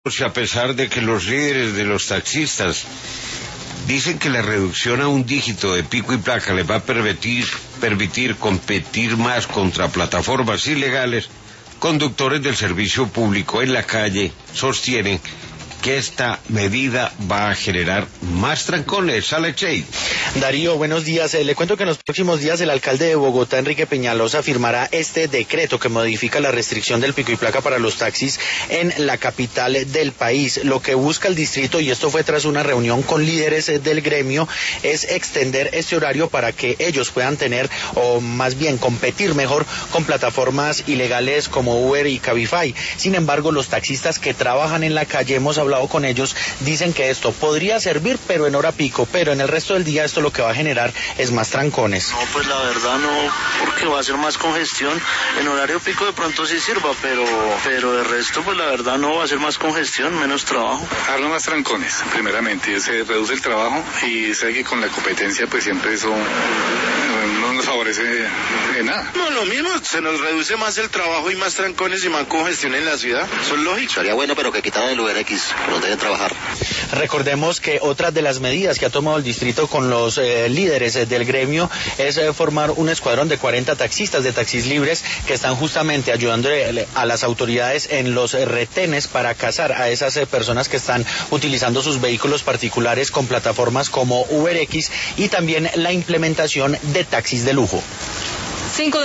A pesar de que los líderes de los taxistas dicen que la reducción a un dígito de pico y placa les va a permitir competir más contra plataformas ilegales, conductores del servicio público en la calle sostienen que esta medida va a generar más trancones. Alexei. Darío, buenos días. Le cuento que en los próximos días el alcalde de Bogotá, Enrique Peñalosa, firmará este decreto que modifica la restricción del pico y placa para los taxis en la capital del país. Lo que busca el distrito, y esto fue tras una reunión con líderes del gremio, es extender este horario para que ellos puedan tener, o más bien competir mejor con plataformas ilegales como Uber y Cabify. Sin embargo, los taxistas que trabajan en la calle, hemos hablado con ellos, dicen que esto podría servir, pero en hora pico, pero en el resto del día esto lo que va a generar es más trancones. No, pues la verdad no, porque va a ser más congestión. En horario pico de pronto sí sirva, pero de resto pues la verdad no va a ser más congestión, menos trabajo. Darle más trancones, primeramente, se reduce el trabajo y sé que con la competencia pues siempre eso no nos favorece en nada. No, lo mismo, se nos reduce más el trabajo y más trancones y más congestión en la ciudad, eso es lógico. Sería bueno, pero que quitaran el UberX, no deben trabajar. Recordemos que otra de las medidas que ha tomado el distrito con los líderes del gremio es formar un escuadrón de 40 taxistas de taxis libres que están justamente ayudando a las autoridades en los retenes para cazar a esas personas que están utilizando sus vehículos particulares con plataformas como UberX, y también la implementación de taxis de lujo.